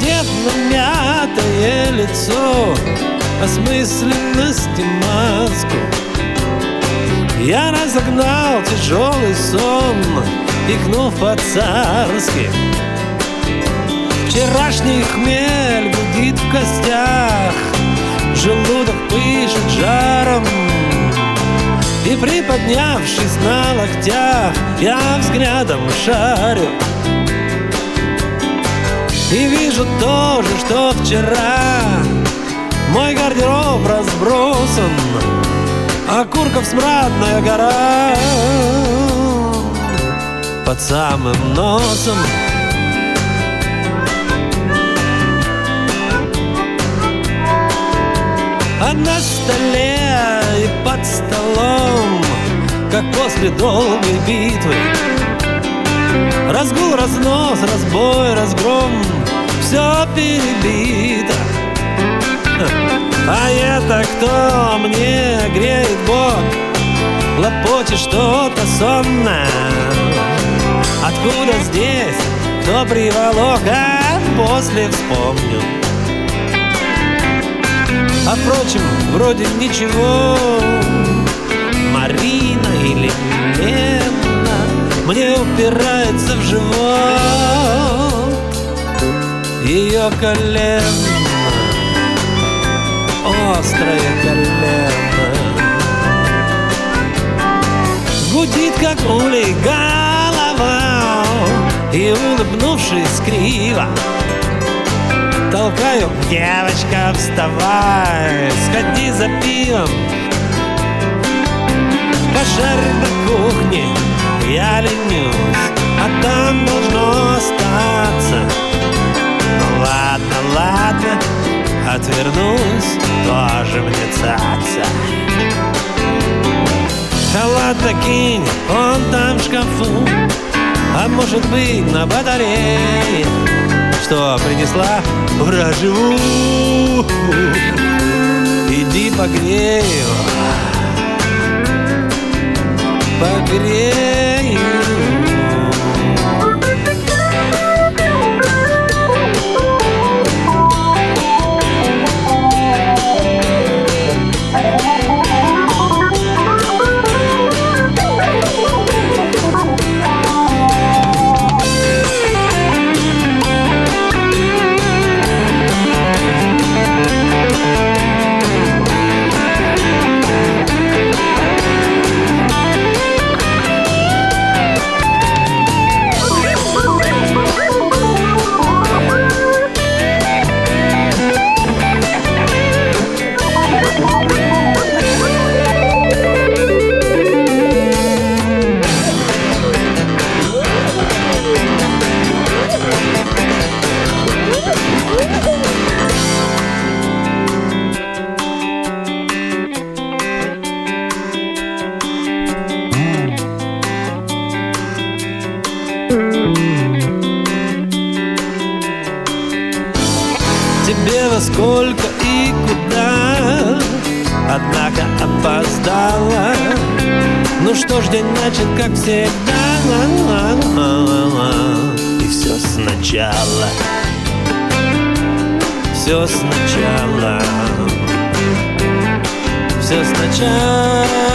надев на мятое лицо осмысленность и маску, я разогнал тяжелый сон, икнув по-царски. Вчерашний хмель гудит в костях, желудок пышет жаром, и, приподнявшись на локтях, я взглядом шарю и вижу то же, что вчера. Мой гардероб разбросан, окурков смрадная гора под самым носом. А на столе и под столом, как после долгой битвы, разгул, разнос, разбой, разгром, все перебито. А это кто мне греет бок, лопочет что-то сонное? Откуда здесь, кто приволок, а после вспомню. А впрочем, вроде ничего, Марина или Лена мне упирается в живот ее колено, острое колено. Гудит, как улей, голова, и, улыбнувшись криво, толкаю: девочка, вставай, сходи за пивом. Пожарь на кухне, я ленюсь, а там должно остаться. Ну ладно, ладно, отвернусь, тоже мне цаца. Халат-то кинь, он там в шкафу, а может быть на батарее. Что принесла? Ура, живу! Иди погрей его, погрей его. Тебе во сколько и куда, однако опоздала. Ну что ж, день начат, как всегда, и все сначала, все сначала, все сначала.